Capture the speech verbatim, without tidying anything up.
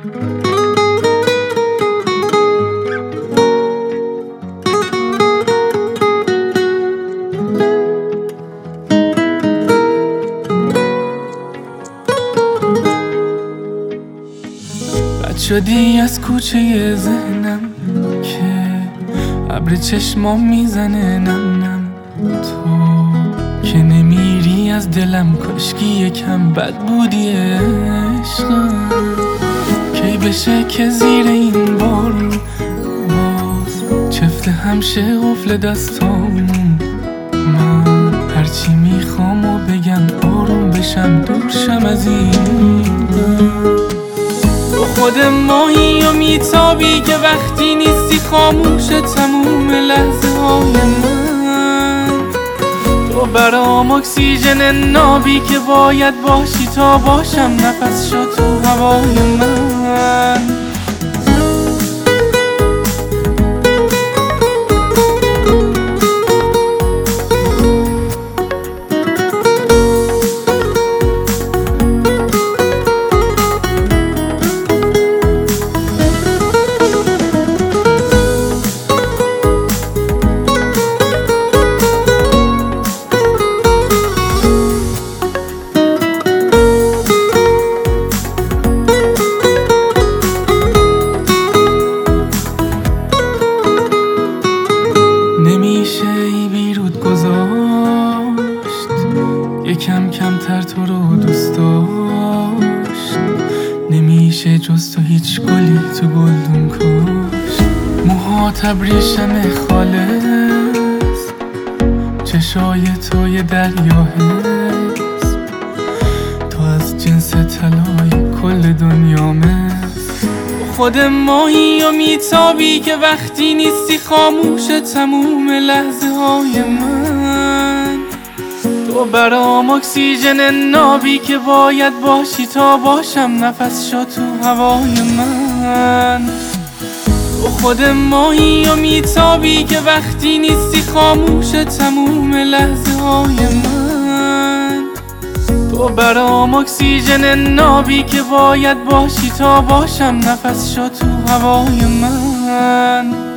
رد شدی از کوچه ذهنم که ابر چشمام میزنه نم نم. تو که نمیری از دلم، کاشکی یکم بد بودی عشقم. کی بشه که زیر این بارون باز چفته همشه قفل دستامون. من هرچی میخوام و بگم آروم بشم، دورشم از این خود ماهی و میتابی که وقتی نیستی خاموشه تموم لحظه های من. تو برام اکسیژن نابی که باید باشی تا باشم نفس شد تو هوای من. نمیشه ای بیرود گذاشت، یکم کمتر تو رو دوست داشت. نمیشه جز تو هیچ گلی تو گلدون کاشت. موهات ابریشم خالص، چشای تو یه دریا هست. تو از جنس طلای کل دنیامه. خود ماهی و میتابی که وقتی نیستی خاموشه تموم لحظه های من. تو برام اکسیژن نابی که باید باشی تا باشم نفس شد تو هوای من. تو خود ماهی و میتابی که وقتی نیستی خاموشه تموم لحظه های من. تو برام اکسیژن نابی که باید باشی تا باشم نفس شد تو هوای من.